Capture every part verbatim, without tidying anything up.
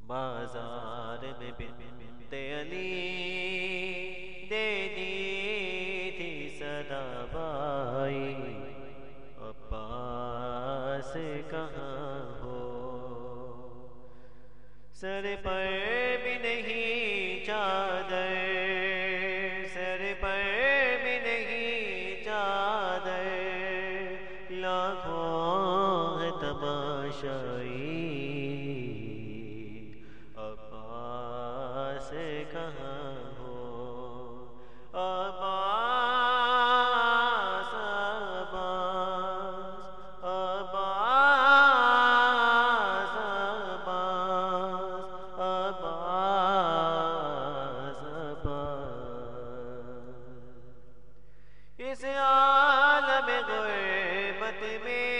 بازار میں بنت علی دے دی تھی صدا بائی، عباس کہاں ہو؟ سر پر بھی نہیں چادر، سر پر بھی نہیں چادر، لاکھوں ہے تماشائی، عباس کہاں ہو؟ عباس عباس عباس عباس عباس عباس، اس عالم غربت میں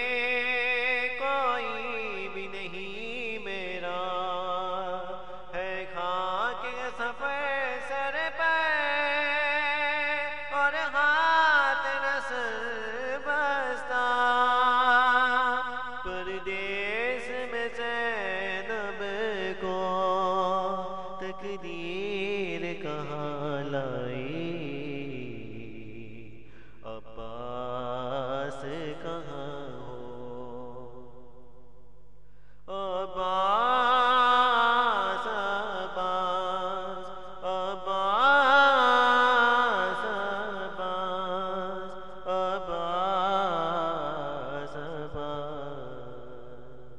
کوئی بھی نہیں میرا، ہے خاک سفر سر پر اور ہاتھ نثر بستہ، پردیس میں زینب کو تقدیر کہاں لائی، عباس کہاں ہو؟ عباس عباس عباس عباس عباس عباس،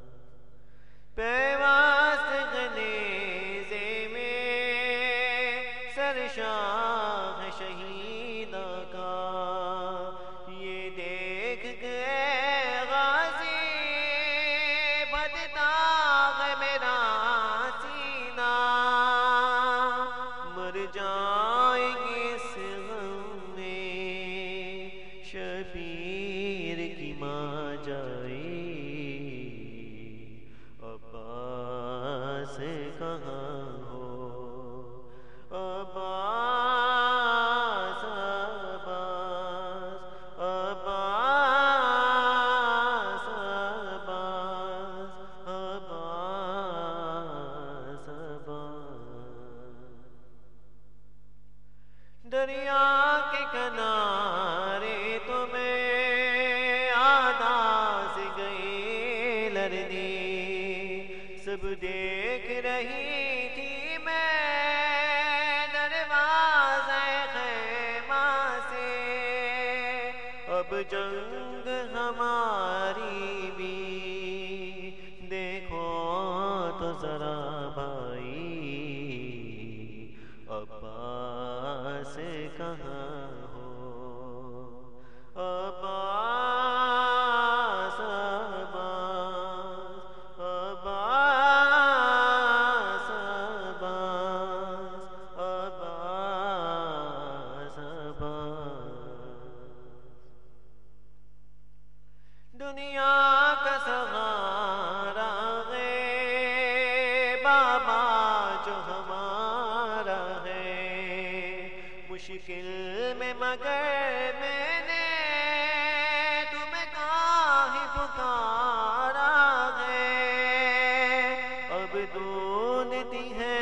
پیوست گنیزے میں سرشاہ شہیداں کا، یہ دیکھ گئے غازی بدداغ میرا سینہ، مر جائیں گے اس غم میں شبیر کی ماں جائی، عباس کہاں ہو؟ عباس عباس عباس عباس عباس عباس، دریا کے کنارے تمہیں آداز گئے لرزی، سب دیکھ رہی تھی میں دروازہ خیمہ سے، اب جنگ ہماری بھی دیکھو تو ذرا بھائی، عباس کہاں ہو؟ عباس عباس عباس عباس عباس عباس، دنیا کا سہارا ہے بابا جو ہمارا ہے، مشکل میں مگر میں نے تمہیں کاہیں پکارا ہے، اب ڈھونڈتی ہے